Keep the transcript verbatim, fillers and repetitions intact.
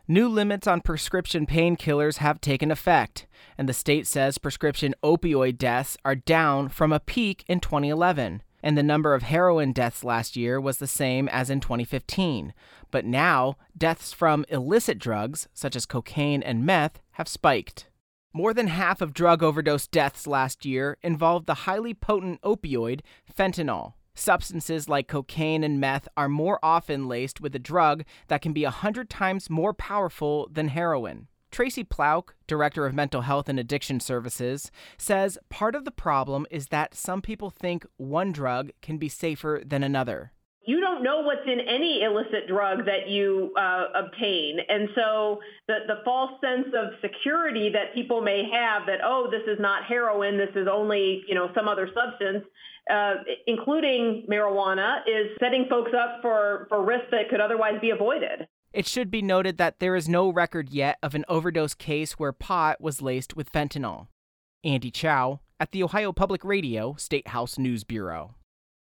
New limits on prescription painkillers have taken effect, and the state says prescription opioid deaths are down from a peak in twenty eleven, and the number of heroin deaths last year was the same as in twenty fifteen. But now, deaths from illicit drugs, such as cocaine and meth, have spiked. More than half of drug overdose deaths last year involved the highly potent opioid fentanyl. Substances like cocaine and meth are more often laced with a drug that can be a hundred times more powerful than heroin. Tracy Plouck, director of Mental Health and Addiction Services, says part of the problem is that some people think one drug can be safer than another. You don't know what's in any illicit drug that you uh, obtain. And so the, the false sense of security that people may have that, oh, this is not heroin, this is only, you know, some other substance, uh, including marijuana, is setting folks up for, for risks that could otherwise be avoided. It should be noted that there is no record yet of an overdose case where pot was laced with fentanyl. Andy Chow at the Ohio Public Radio State House News Bureau.